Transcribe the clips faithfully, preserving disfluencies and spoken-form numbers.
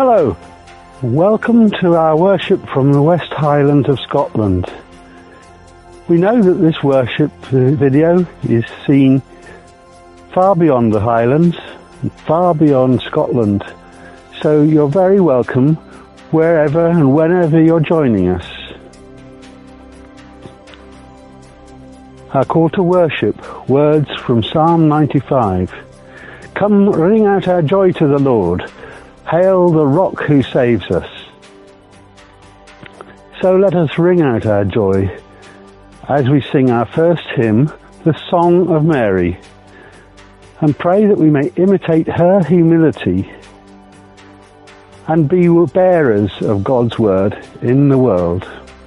Hello, welcome to our worship from the West Highlands of Scotland. We know that this worship video is seen far beyond the Highlands, and far beyond Scotland, so you're very welcome wherever and whenever you're joining us. Our call to worship, words from Psalm ninety-five. Come, ring out our joy to the Lord. Hail the rock who saves us. So let us ring out our joy as we sing our first hymn, the Song of Mary, and pray that we may imitate her humility and be bearers of God's word in the world.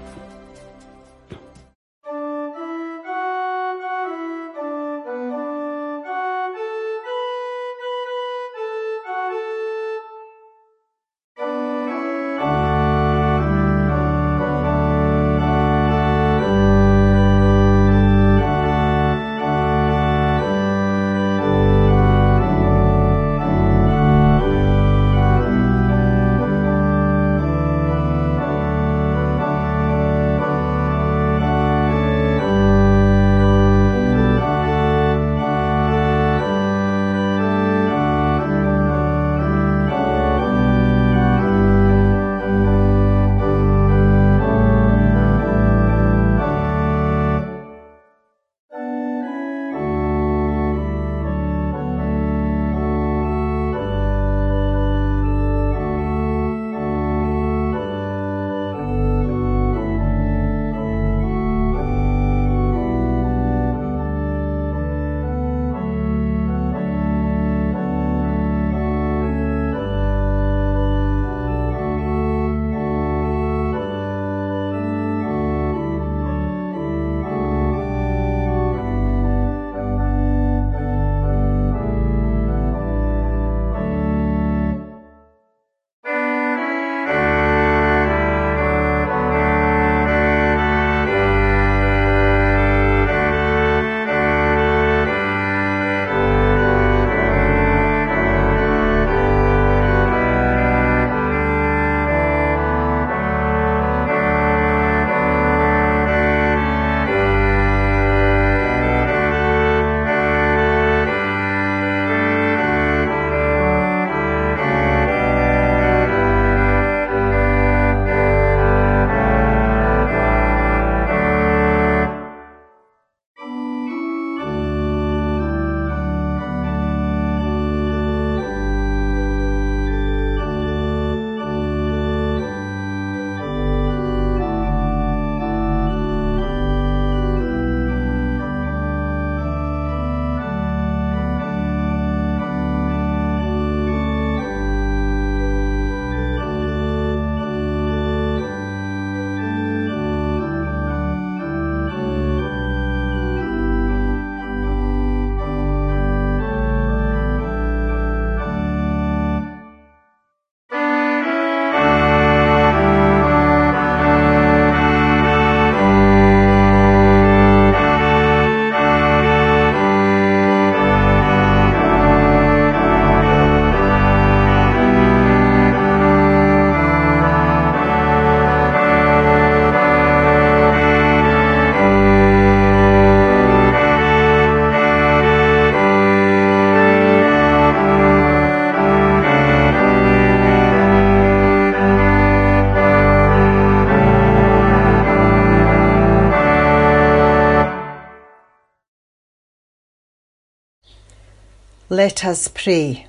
Let us pray.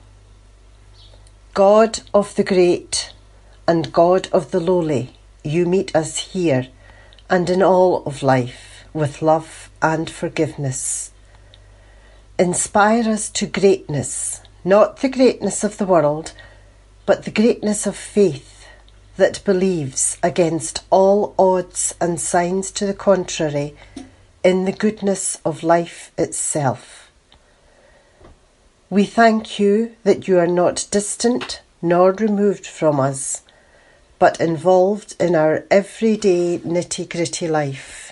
God of the great and God of the lowly, you meet us here and in all of life with love and forgiveness. Inspire us to greatness, not the greatness of the world, but the greatness of faith that believes against all odds and signs to the contrary in the goodness of life itself. We thank you that you are not distant nor removed from us, but involved in our everyday nitty-gritty life.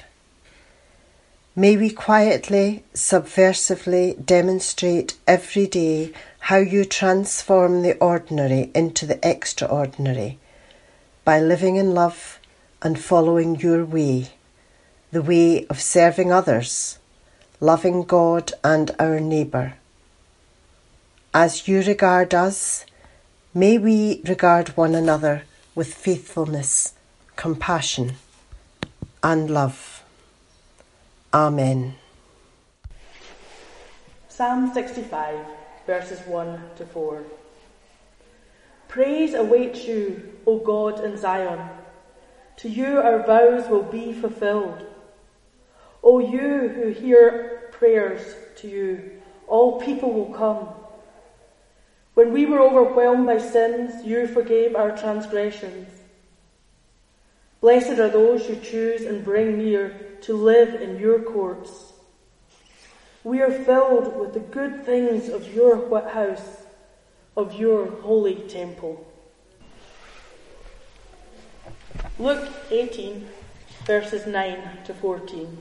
May we quietly, subversively demonstrate every day how you transform the ordinary into the extraordinary by living in love and following your way, the way of serving others, loving God and our neighbour. As you regard us, may we regard one another with faithfulness, compassion and love. Amen. Psalm sixty-five, verses one to four. Praise awaits you, O God, in Zion. To you our vows will be fulfilled. O you who hear prayers to you, all people will come. When we were overwhelmed by sins, you forgave our transgressions. Blessed are those who choose and bring near to live in your courts. We are filled with the good things of your house, of your holy temple. Luke eighteen, verses nine to fourteen.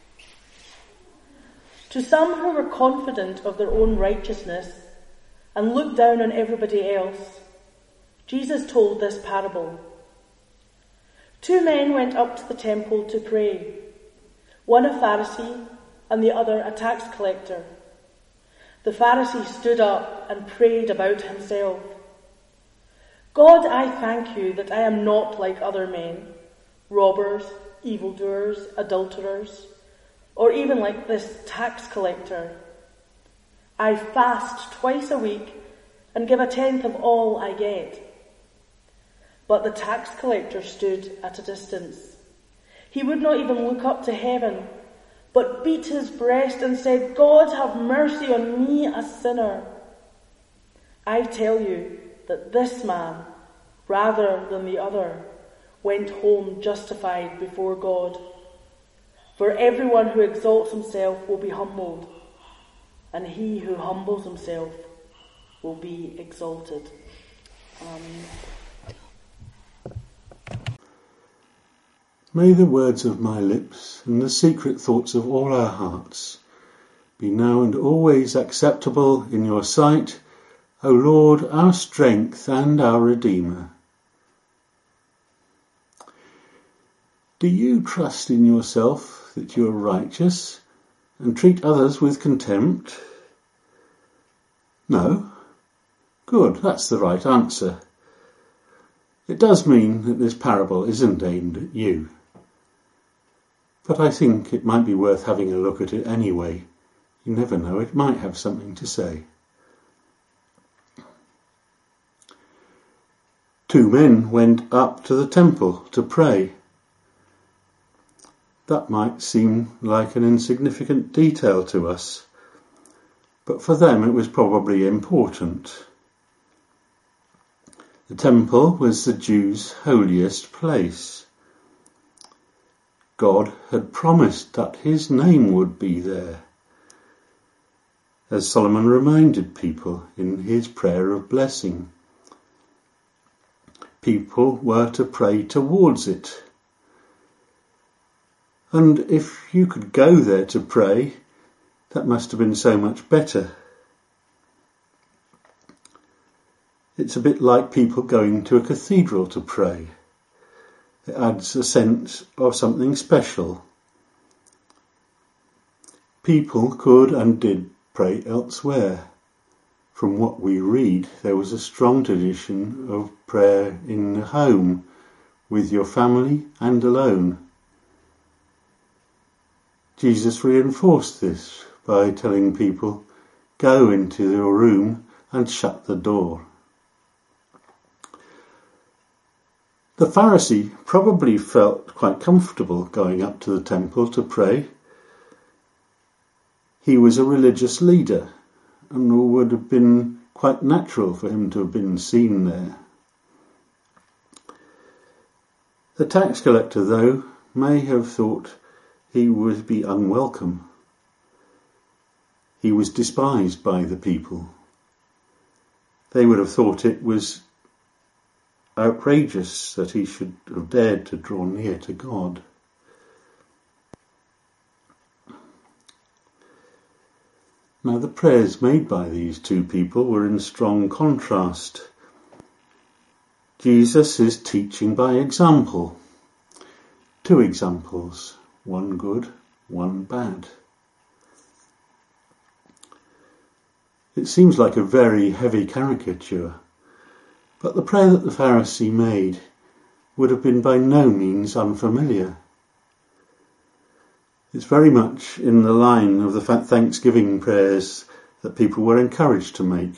To some who were confident of their own righteousness and looked down on everybody else, Jesus told this parable. Two men went up to the temple to pray, one a Pharisee and the other a tax collector. The Pharisee stood up and prayed about himself. God, I thank you that I am not like other men, robbers, evildoers, adulterers, or even like this tax collector. I fast twice a week and give a tenth of all I get. But the tax collector stood at a distance. He would not even look up to heaven, but beat his breast and said, God, have mercy on me, a sinner. I tell you that this man, rather than the other, went home justified before God. For everyone who exalts himself will be humbled, and he who humbles himself will be exalted. Amen. May the words of my lips and the secret thoughts of all our hearts be now and always acceptable in your sight, O Lord, our strength and our Redeemer. Do you trust in yourself that you are righteous and treat others with contempt? No? Good, that's the right answer. It does mean that this parable isn't aimed at you. But I think it might be worth having a look at it anyway. You never know, it might have something to say. Two men went up to the temple to pray. That might seem like an insignificant detail to us, but for them it was probably important. The temple was the Jews' holiest place. God had promised that his name would be there, as Solomon reminded people in his prayer of blessing. People were to pray towards it. And if you could go there to pray, that must have been so much better. It's a bit like people going to a cathedral to pray. It adds a sense of something special. People could and did pray elsewhere. From what we read, there was a strong tradition of prayer in the home, with your family and alone. Jesus reinforced this by telling people, go into your room and shut the door. The Pharisee probably felt quite comfortable going up to the temple to pray. He was a religious leader, and it would have been quite natural for him to have been seen there. The tax collector, though, may have thought he would be unwelcome. He was despised by the people. They would have thought it was outrageous that he should have dared to draw near to God. Now the prayers made by these two people were in strong contrast. Jesus is teaching by example. Two examples, one good, one bad. It seems like a very heavy caricature, but the prayer that the Pharisee made would have been by no means unfamiliar. It's very much in the line of the Thanksgiving prayers that people were encouraged to make.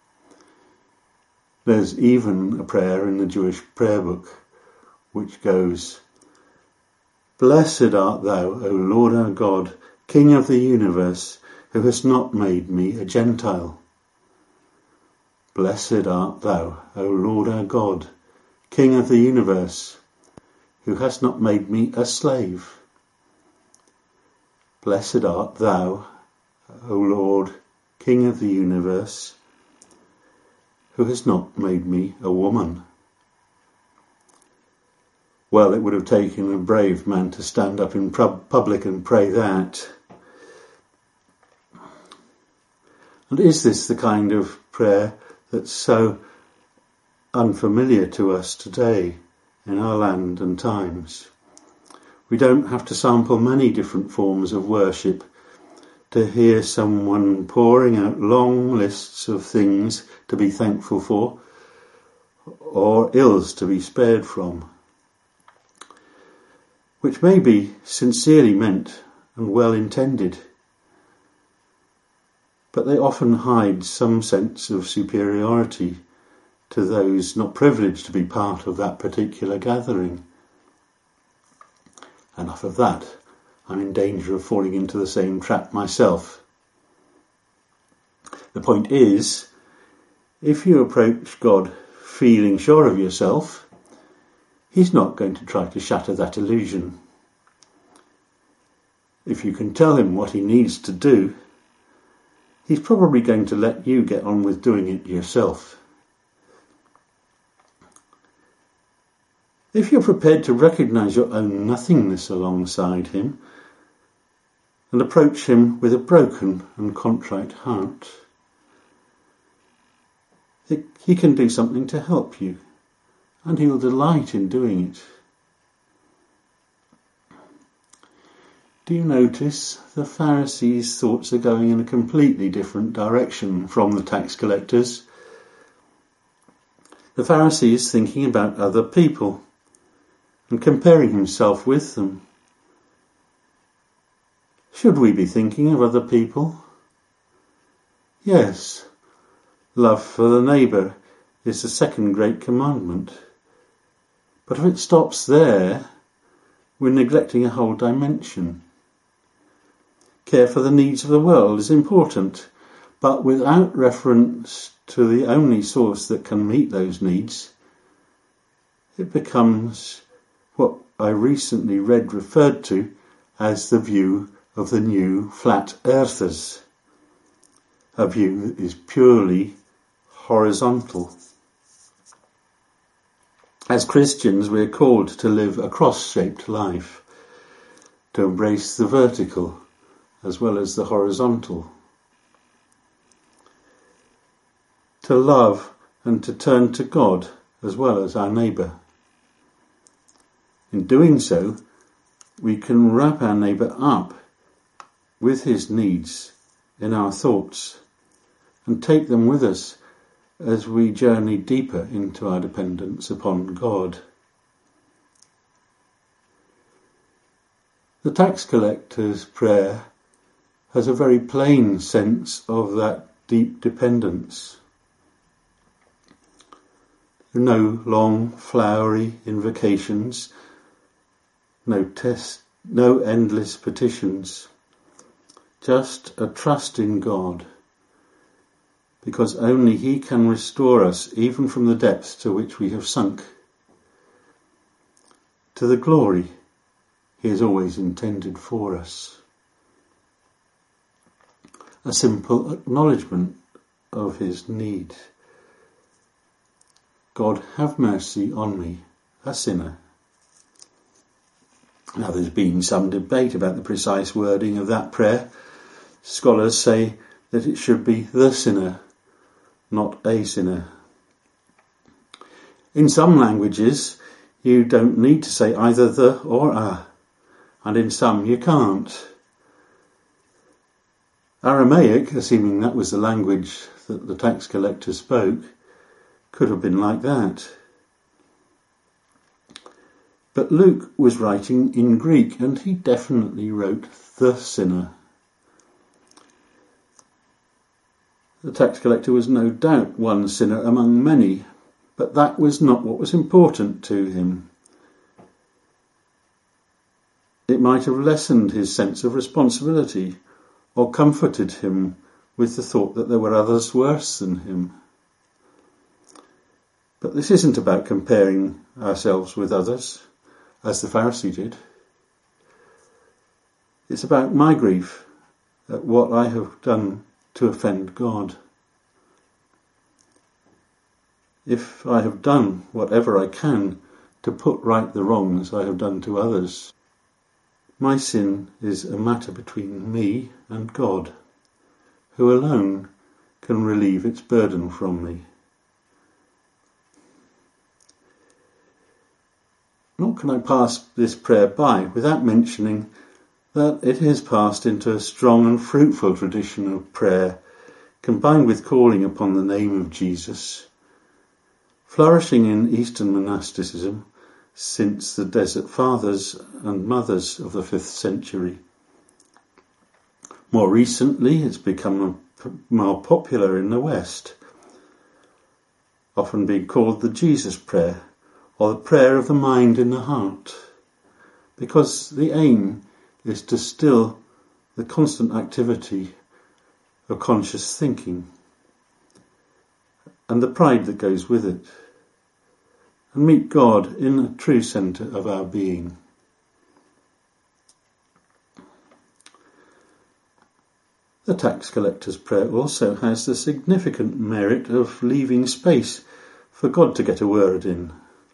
There's even a prayer in the Jewish prayer book which goes, "Blessed art thou, O Lord our God, King of the universe, who hast not made me a Gentile. Blessed art thou, O Lord our God, King of the universe, who hast not made me a slave. Blessed art thou, O Lord, King of the universe, who has not made me a woman." Well, it would have taken a brave man to stand up in public and pray that. And is this the kind of prayer that's so unfamiliar to us today in our land and times? We don't have to sample many different forms of worship to hear someone pouring out long lists of things to be thankful for or ills to be spared from, which may be sincerely meant and well intended, but they often hide some sense of superiority to those not privileged to be part of that particular gathering. Enough of that. I'm in danger of falling into the same trap myself. The point is, if you approach God feeling sure of yourself, He's not going to try to shatter that illusion. If you can tell Him what He needs to do, He's probably going to let you get on with doing it yourself. If you're prepared to recognise your own nothingness alongside Him and approach Him with a broken and contrite heart, He can do something to help you, and He'll delight in doing it. Do you notice the Pharisees' thoughts are going in a completely different direction from the tax collectors? The Pharisee is thinking about other people and comparing himself with them. Should we be thinking of other people? Yes, love for the neighbour is the second great commandment. But if it stops there, we're neglecting a whole dimension. Care for the needs of the world is important, but without reference to the only source that can meet those needs, it becomes what I recently read referred to as the view of the new flat earthers, a view that is purely horizontal. As Christians, we're called to live a cross-shaped life, to embrace the vertical as well as the horizontal, to love and to turn to God as well as our neighbour. In doing so, we can wrap our neighbour up with his needs in our thoughts and take them with us as we journey deeper into our dependence upon God. The tax collector's prayer has a very plain sense of that deep dependence. No long, flowery invocations, no test, no endless petitions, just a trust in God, because only He can restore us even from the depths to which we have sunk, to the glory He has always intended for us. A simple acknowledgement of His need. God, have mercy on me, a sinner. Now, there's been some debate about the precise wording of that prayer. Scholars say that it should be the sinner, not a sinner. In some languages, you don't need to say either the or a, and in some you can't. Aramaic, assuming that was the language that the tax collector spoke, could have been like that. But Luke was writing in Greek, and he definitely wrote the sinner. The tax collector was no doubt one sinner among many, but that was not what was important to him. It might have lessened his sense of responsibility, or comforted him with the thought that there were others worse than him. But this isn't about comparing ourselves with others, as the Pharisee did. It's about my grief at what I have done to offend God. If I have done whatever I can to put right the wrongs I have done to others, my sin is a matter between me and God, who alone can relieve its burden from me. Nor can I pass this prayer by without mentioning that it has passed into a strong and fruitful tradition of prayer, combined with calling upon the name of Jesus, flourishing in Eastern monasticism since the Desert Fathers and Mothers of the fifth century. More recently, it's become more popular in the West, often being called the Jesus Prayer, or the prayer of the mind in the heart, because the aim is to still the constant activity of conscious thinking and the pride that goes with it, and meet God in the true centre of our being. The tax collector's prayer also has the significant merit of leaving space for God to get a word in.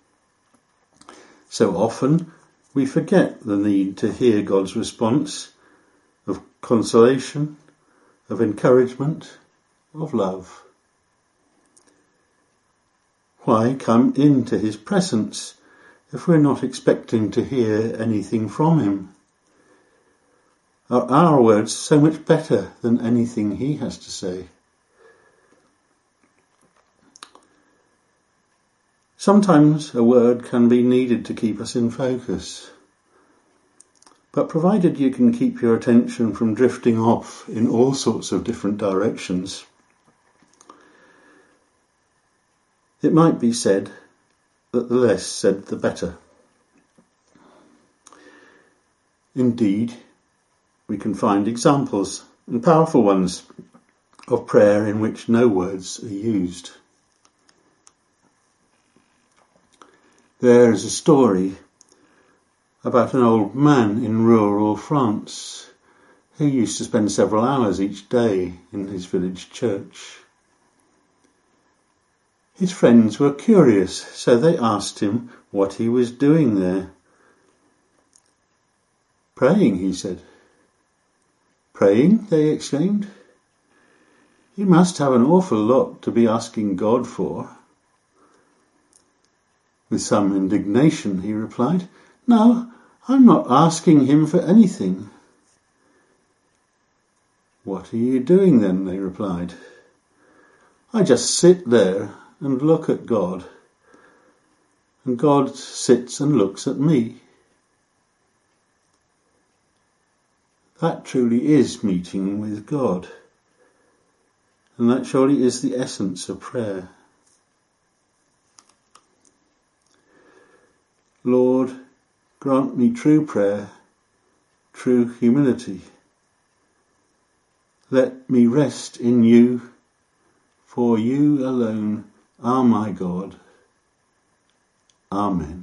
So often we forget the need to hear God's response of consolation, of encouragement, of love. Why come into his presence if we're not expecting to hear anything from him? Are our words so much better than anything he has to say? Sometimes a word can be needed to keep us in focus, but provided you can keep your attention from drifting off in all sorts of different directions, it might be said that the less said the better. Indeed, we can find examples, and powerful ones, of prayer in which no words are used. There is a story about an old man in rural France who used to spend several hours each day in his village church. His friends were curious, so they asked him what he was doing there. Praying, he said. Praying, they exclaimed. You must have an awful lot to be asking God for. With some indignation, he replied, No, I'm not asking him for anything. What are you doing then? They replied. I just sit there and look at God, and God sits and looks at me. That truly is meeting with God, and that surely is the essence of prayer. Lord, grant me true prayer, true humility. Let me rest in you, for you alone are my God. Amen.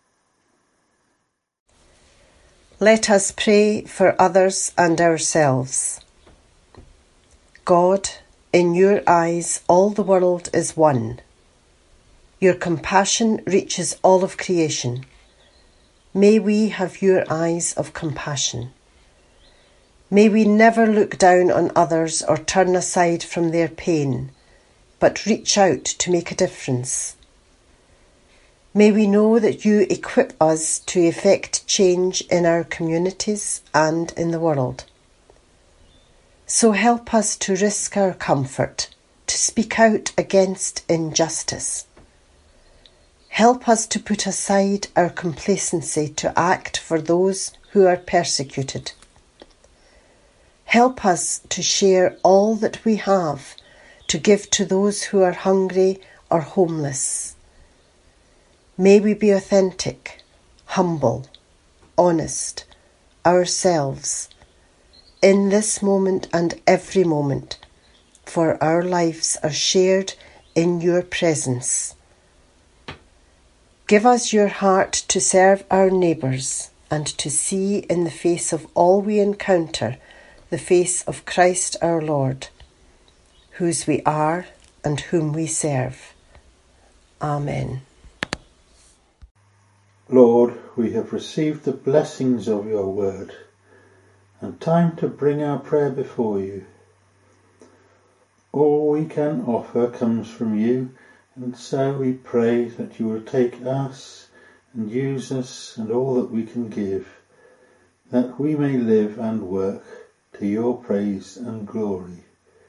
Let us pray for others and ourselves. God, in your eyes all the world is one. Your compassion reaches all of creation. May we have your eyes of compassion. May we never look down on others or turn aside from their pain, but reach out to make a difference. May we know that you equip us to effect change in our communities and in the world. So help us to risk our comfort, to speak out against injustice. Help us to put aside our complacency to act for those who are persecuted. Help us to share all that we have, to give to those who are hungry or homeless. May we be authentic, humble, honest, ourselves, in this moment and every moment, for our lives are shared in your presence. Give us your heart to serve our neighbours and to see in the face of all we encounter the face of Christ our Lord, whose we are and whom we serve. Amen. Lord, we have received the blessings of your word, and time to bring our prayer before you. All we can offer comes from you, and so we pray that you will take us and use us and all that we can give, that we may live and work to your praise and glory.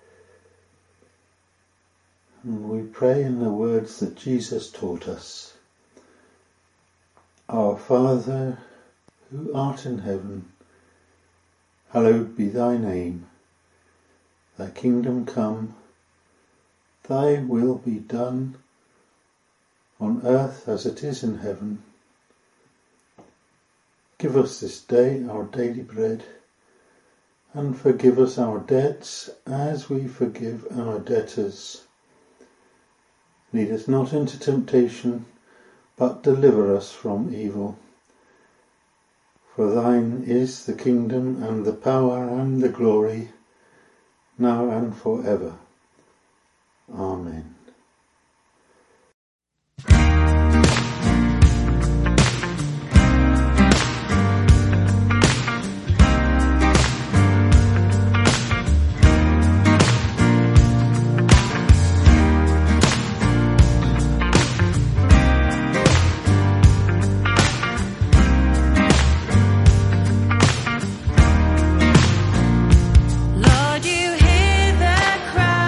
And we pray in the words that Jesus taught us. Our Father, who art in heaven, hallowed be thy name. Thy kingdom come, thy will be done, on earth as it is in heaven. Give us this day our daily bread, and forgive us our debts as we forgive our debtors. Lead us not into temptation, but deliver us from evil. For thine is the kingdom and the power and the glory, now and forever. Amen. Lord, you hear the cry.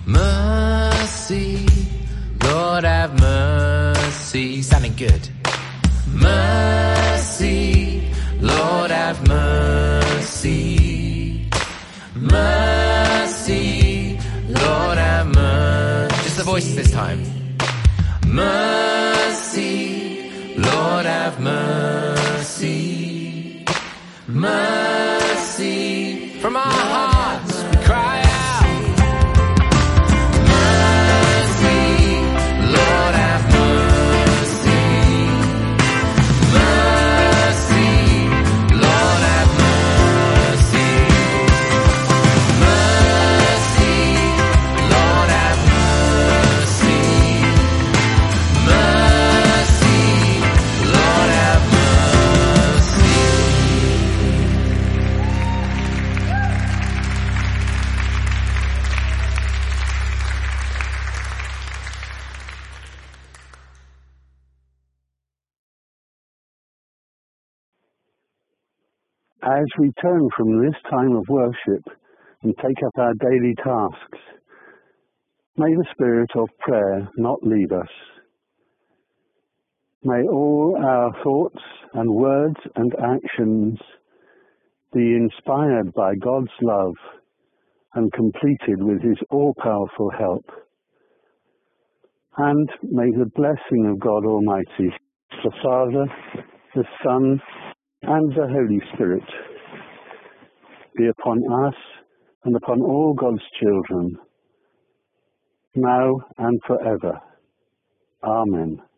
Mercy, Lord have mercy. Sounding good. Mercy, Lord have mercy. Mercy, Lord have mercy. Just the voices this time. Mercy, Lord have mercy. Mercy, from our hearts we cry out. Mercy, Lord have mercy. Mercy, Lord have mercy. Mercy, Lord have mercy. Mercy, Lord have mercy. As we turn from this time of worship and take up our daily tasks, may the spirit of prayer not leave us. May all our thoughts and words and actions be inspired by God's love and completed with his all-powerful help. And may the blessing of God Almighty, the Father, the Son, and the Holy Spirit be upon us and upon all God's children, now and forever. Amen.